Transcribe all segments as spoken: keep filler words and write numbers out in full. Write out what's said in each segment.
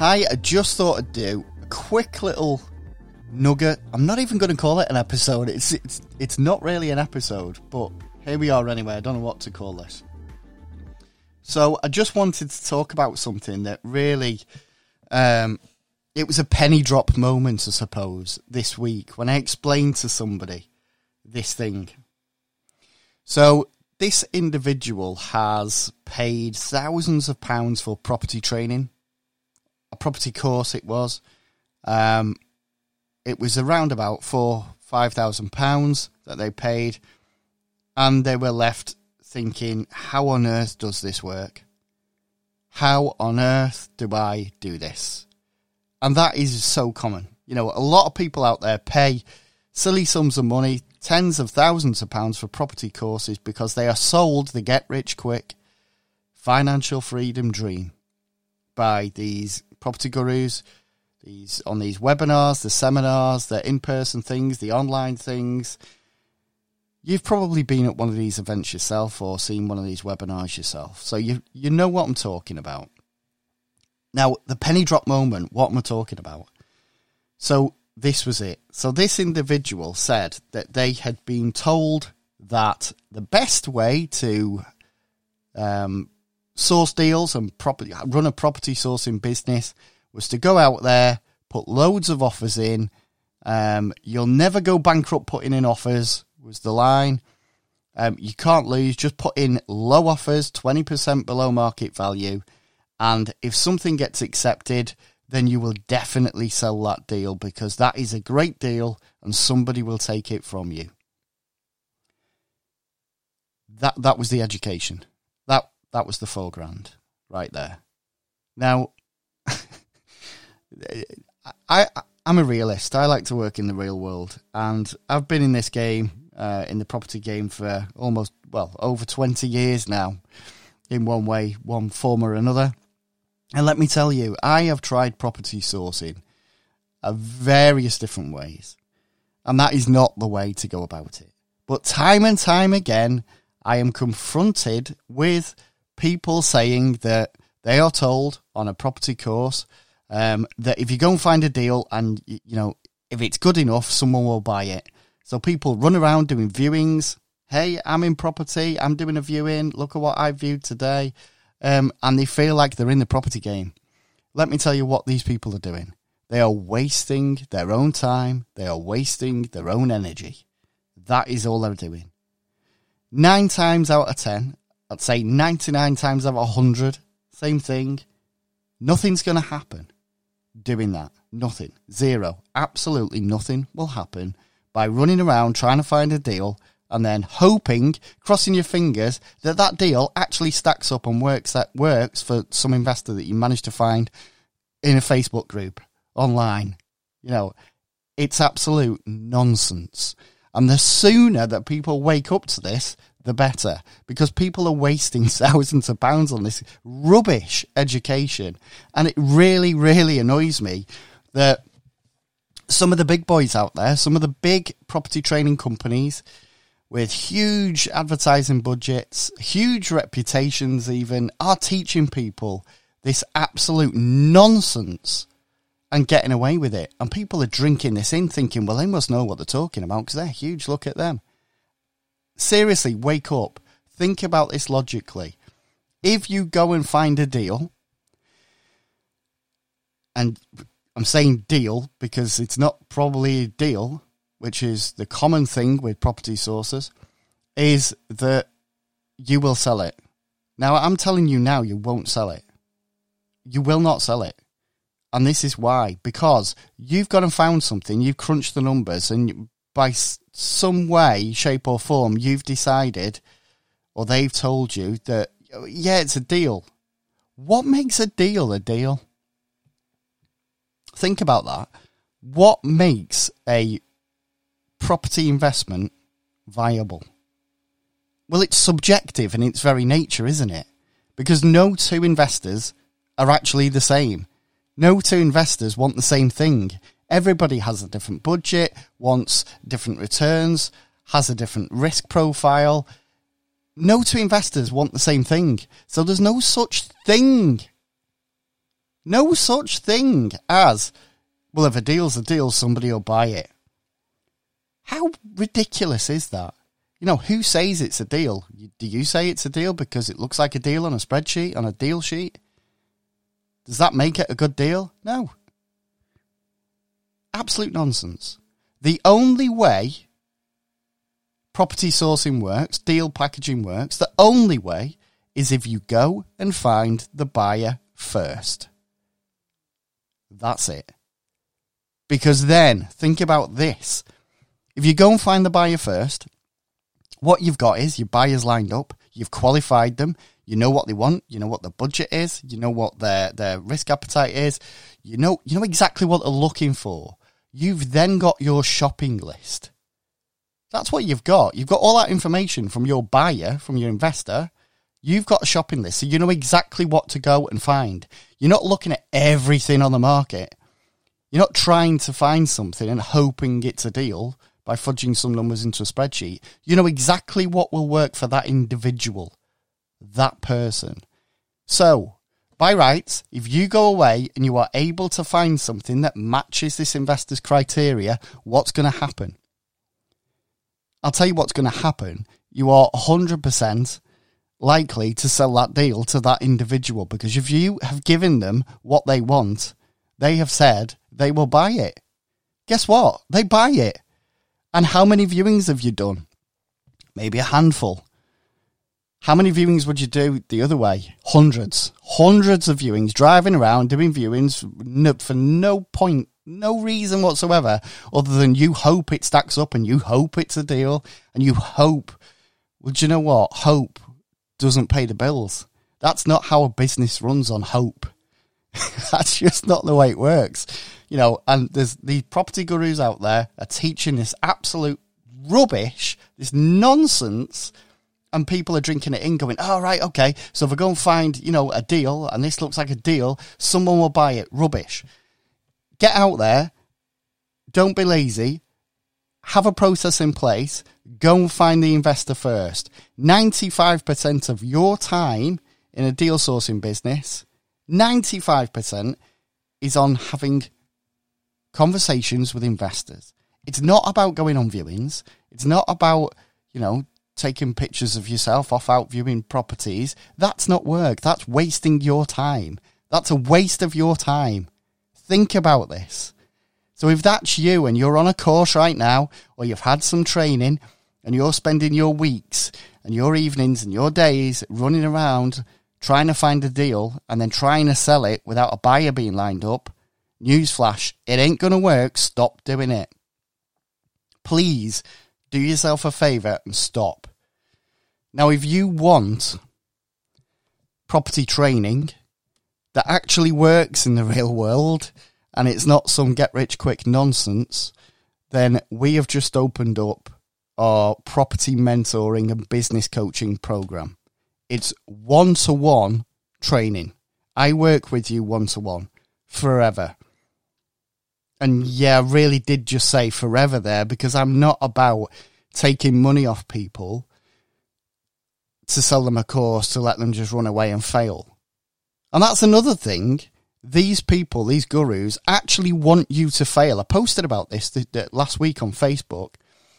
Hi, I just thought I'd do a quick little nugget. I'm not even going to call it an episode. It's it's it's not really an episode, but here we are anyway. I don't know what to call this. So I just wanted to talk about something that really, um, it was a penny drop moment, I suppose, this week when I explained to somebody this thing. So this individual has paid thousands of pounds for property training, a property course it was. Um, it was around about four, five thousand pounds that they paid, and they were left thinking, how on earth does this work? How on earth do I do this? And that is so common. You know, a lot of people out there pay silly sums of money, tens of thousands of pounds for property courses because they are sold the get-rich-quick financial freedom dream by these property gurus, these on these webinars, the seminars, the in-person things, the online things. You've probably been at one of these events yourself or seen one of these webinars yourself. So you you know what I'm talking about. Now, the penny drop moment, what am I talking about? So this was it. So this individual said that they had been told that the best way to um, source deals and property, run a property sourcing business was to go out there, put loads of offers in. Um, you'll never go bankrupt putting in offers, was the line. Um, you can't lose. Just put in low offers, twenty percent below market value. And if something gets accepted, then you will definitely sell that deal because that is a great deal and somebody will take it from you. That that was the education. That that was the four grand right there. Now, I, I'm a realist. I like to work in the real world. And I've been in this game, uh, in the property game for almost, well, over twenty years now, in one way, one form or another. And let me tell you, I have tried property sourcing of various different ways. And that is not the way to go about it. But time and time again, I am confronted with people saying that they are told on a property course um, that if you go and find a deal and, you know, if it's good enough, someone will buy it. So people run around doing viewings. Hey, I'm in property. I'm doing a viewing. Look at what I viewed today. Um, and they feel like they're in the property game. Let me tell you what these people are doing. They are wasting their own time. They are wasting their own energy. That is all they're doing. Nine times out of ten, I'd say ninety-nine times out of one hundred, same thing. Nothing's going to happen doing that. Nothing. Zero. Absolutely nothing will happen by running around trying to find a deal and then hoping, crossing your fingers, that that deal actually stacks up and works that works for some investor that you managed to find in a Facebook group online. You know, it's absolute nonsense. And the sooner that people wake up to this, the better. Because people are wasting thousands of pounds on this rubbish education. And it really, really annoys me that some of the big boys out there, some of the big property training companies with huge advertising budgets, huge reputations even, are teaching people this absolute nonsense and getting away with it. And people are drinking this in thinking, well, they must know what they're talking about because they're huge, look at them. Seriously, wake up. Think about this logically. If you go and find a deal, and I'm saying deal because it's not probably a deal, which is the common thing with property sources, is that you will sell it. Now, I'm telling you now, you won't sell it. You will not sell it. And this is why. Because you've gone and found something, you've crunched the numbers, and by some way, shape or form, you've decided, or they've told you that, yeah, it's a deal. What makes a deal a deal? Think about that. What makes a property investment viable? Well, it's subjective in its very nature, isn't it? Because no two investors are actually the same. No two investors want the same thing. Everybody has a different budget, wants different returns, has a different risk profile. No two investors want the same thing. So there's no such thing No such thing as, well, if a deal's a deal, somebody will buy it. How ridiculous is that? You know, who says it's a deal? Do you say it's a deal because it looks like a deal on a spreadsheet, on a deal sheet? Does that make it a good deal? No. Absolute nonsense. The only way property sourcing works, deal packaging works, the only way is if you go and find the buyer first. That's it. Because then, think about this. If you go and find the buyer first, what you've got is your buyers lined up, you've qualified them, you know what they want, you know what their budget is, you know what their, their risk appetite is, you know, you know exactly what they're looking for. You've then got your shopping list. That's what you've got. You've got all that information from your buyer, from your investor. You've got a shopping list, so you know exactly what to go and find. You're not looking at everything on the market. You're not trying to find something and hoping it's a deal by fudging some numbers into a spreadsheet. You know exactly what will work for that individual, that person. So, by rights, if you go away and you are able to find something that matches this investor's criteria, what's going to happen? I'll tell you what's going to happen. You are one hundred percent likely to sell that deal to that individual, because if you have given them what they want, they have said they will buy it. Guess what? They buy it. And how many viewings have you done? Maybe a handful. How many viewings would you do the other way? Hundreds. Hundreds of viewings, driving around, doing viewings for no point, no reason whatsoever, other than you hope it stacks up and you hope it's a deal and you hope. Well, do you know what? Hope doesn't pay the bills. That's not how a business runs, on hope. That's just not the way it works. You know, and there's these property gurus out there are teaching this absolute rubbish, this nonsense, and people are drinking it in going, oh, right, okay, so if I go and find, you know, a deal, and this looks like a deal, someone will buy it. Rubbish. Get out there. Don't be lazy. Have a process in place. Go and find the investor first. ninety-five percent of your time in a deal sourcing business, ninety-five percent is on having conversations with investors. It's not about going on viewings. It's not about, you know, taking pictures of yourself off out viewing properties. That's not work. That's wasting your time. That's a waste of your time. Think about this. So if that's you and you're on a course right now, or you've had some training and you're spending your weeks and your evenings and your days running around trying to find a deal and then trying to sell it without a buyer being lined up, newsflash, it ain't going to work. Stop doing it. Please do yourself a favour and stop. Now, if you want property training that actually works in the real world and it's not some get-rich-quick nonsense, then we have just opened up our property mentoring and business coaching program. It's one-to-one training. I work with you one-to-one forever. And yeah, I really did just say forever there, because I'm not about taking money off people to sell them a course to let them just run away and fail. And that's another thing. These people, these gurus, actually want you to fail. I posted about this th- th- last week on Facebook.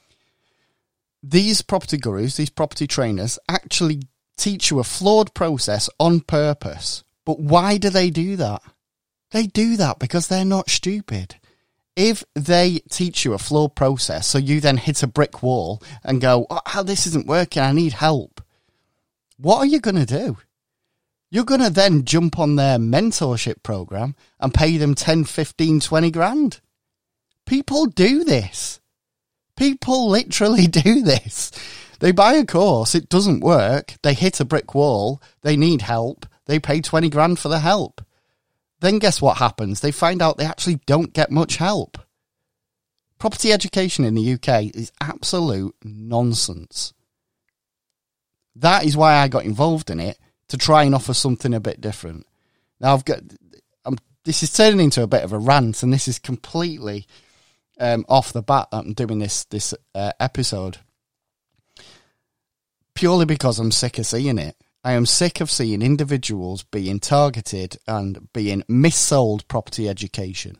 These property gurus, these property trainers, actually teach you a flawed process on purpose. But why do they do that? They do that because they're not stupid. If they teach you a flawed process, so you then hit a brick wall and go, oh, this isn't working, I need help, what are you going to do? You're going to then jump on their mentorship program and pay them ten, fifteen, twenty grand. People do this. People literally do this. They buy a course, it doesn't work, they hit a brick wall, they need help, they pay twenty grand for the help. Then guess what happens? They find out they actually don't get much help. Property education in the U K is absolute nonsense. That is why I got involved in it, to try and offer something a bit different. Now, I've got, I'm, this is turning into a bit of a rant, and this is completely um, off the bat that I'm doing this, this uh, episode. Purely because I'm sick of seeing it. I am sick of seeing individuals being targeted and being missold property education.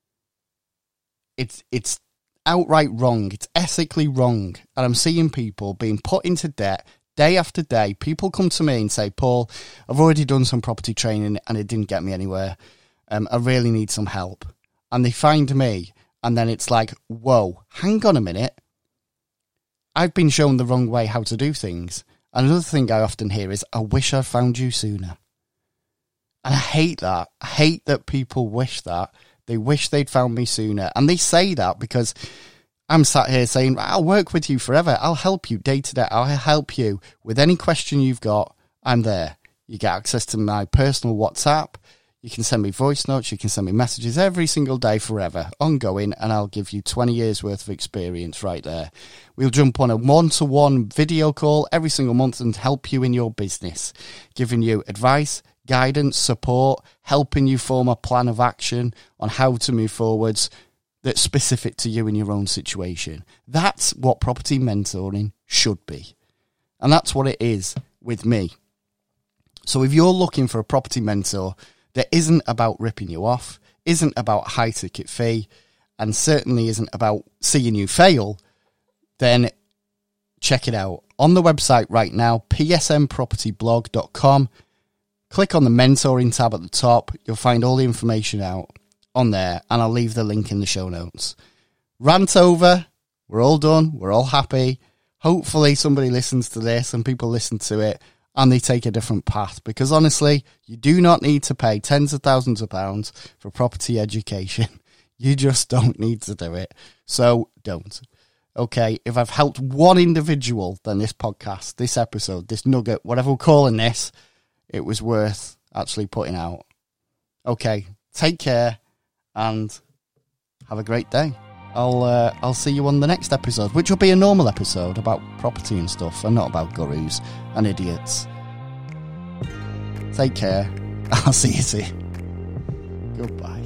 It's it's outright wrong. It's ethically wrong. And I'm seeing people being put into debt day after day. People come to me and say, Paul, I've already done some property training and it didn't get me anywhere. Um, I really need some help. And they find me, and then it's like, whoa, hang on a minute. I've been shown the wrong way how to do things. And another thing I often hear is, I wish I'd found you sooner. And I hate that. I hate that people wish that. They wish they'd found me sooner. And they say that because I'm sat here saying, I'll work with you forever. I'll help you day to day. I'll help you with any question you've got. I'm there. You get access to my personal WhatsApp. You can send me voice notes. You can send me messages every single day forever, ongoing, and I'll give you twenty years worth of experience right there. We'll jump on a one-to-one video call every single month and help you in your business, giving you advice, guidance, support, helping you form a plan of action on how to move forwards that's specific to you in your own situation. That's what property mentoring should be. And that's what it is with me. So if you're looking for a property mentor that isn't about ripping you off, isn't about a high ticket fee, and certainly isn't about seeing you fail, then check it out. On the website right now, p s m property blog dot com. Click on the mentoring tab at the top. You'll find all the information out on there, and I'll leave the link in the show notes. Rant over. We're all done. We're all happy. Hopefully somebody listens to this and people listen to it and they take a different path, because honestly, you do not need to pay tens of thousands of pounds for property education. You just don't need to do it. So don't. Okay, if I've helped one individual, then this podcast, this episode, this nugget, whatever we're calling this, it was worth actually putting out. Okay, take care and have a great day. I'll uh, I'll see you on the next episode, which will be a normal episode about property and stuff, and not about gurus and idiots. Take care. I'll see you soon. Goodbye.